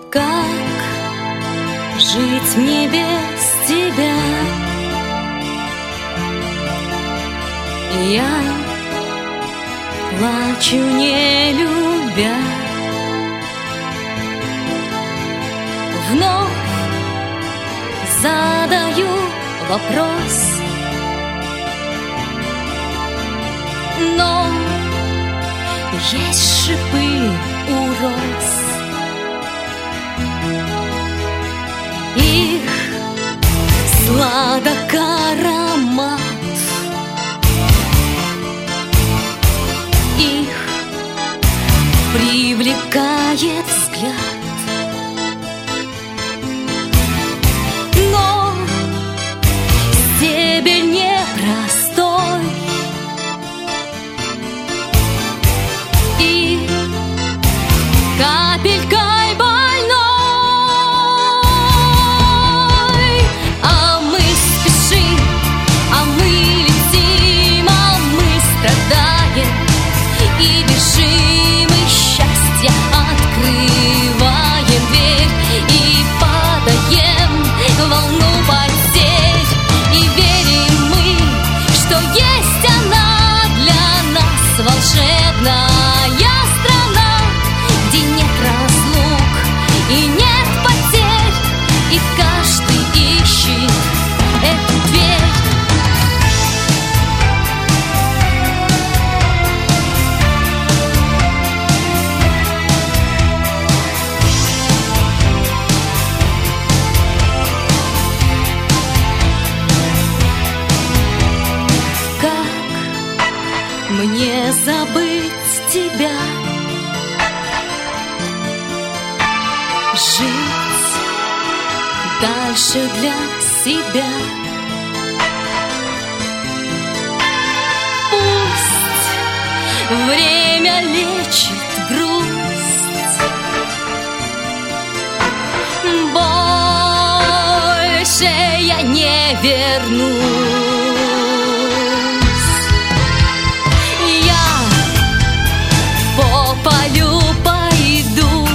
Как жить мне без тебя? Я плачу, не любя. Вновь задаю вопрос, но есть шипы у роз. Их сладок аромат, их привлекает взгляд. Но стебель непростой, и капелькой больной. А мы спешим, а мы летим, а мы страдаем и бежим, и счастье открываем дверь, и падаем в волну потерь. И верим мы, что есть она для нас, волшебная страна, где нет разлук и нет потерь, и каждый ищет эту дверь. Как мне забыть тебя? Жить дальше для себя. Пусть время лечит грусть, больше я не вернусь. Я по полю пойду,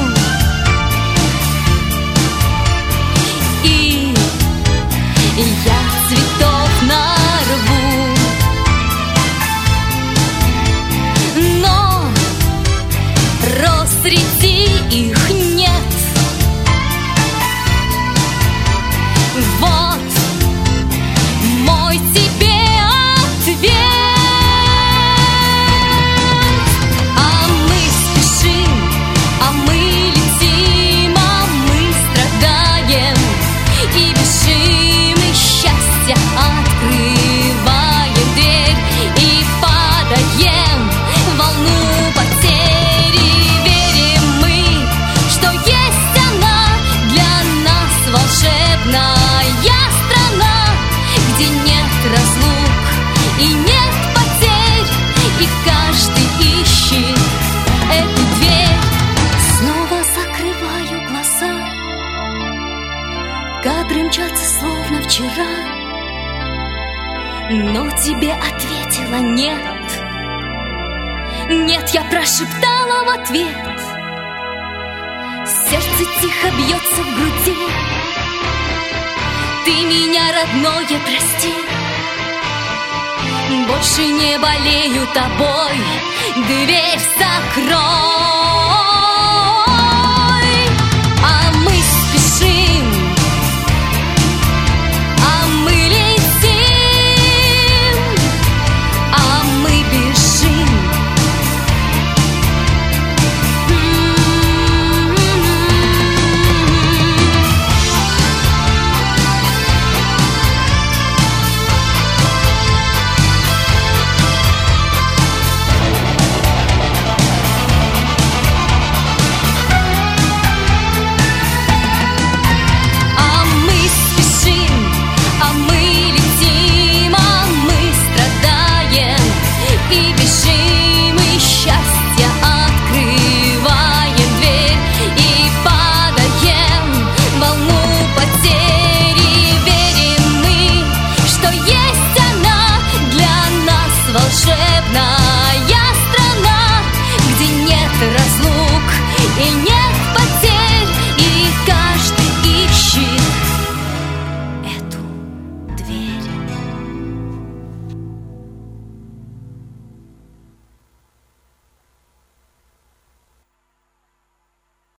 и я цветов нарву, но роз среди их нет. Вот мой тебе ответ. А мы спешим, а мы летим, а мы страдаем и бежим, и счастье открываем дверь, и падаем в волну потерь. И верим мы, что есть она для нас, волшебная страна, где нет разлук и нет потерь, и каждый ищет эту дверь. Снова закрываю глаза, кадры мчатся словно вчера, но тебе ответила нет. Нет, я прошептала в ответ. Сердце тихо бьется в груди. Ты меня, родное, прости, больше не болею тобой, дверь закрой. А мы спешим, а мы летим, а мы бежим. волшебная страна, где нет разлук и нет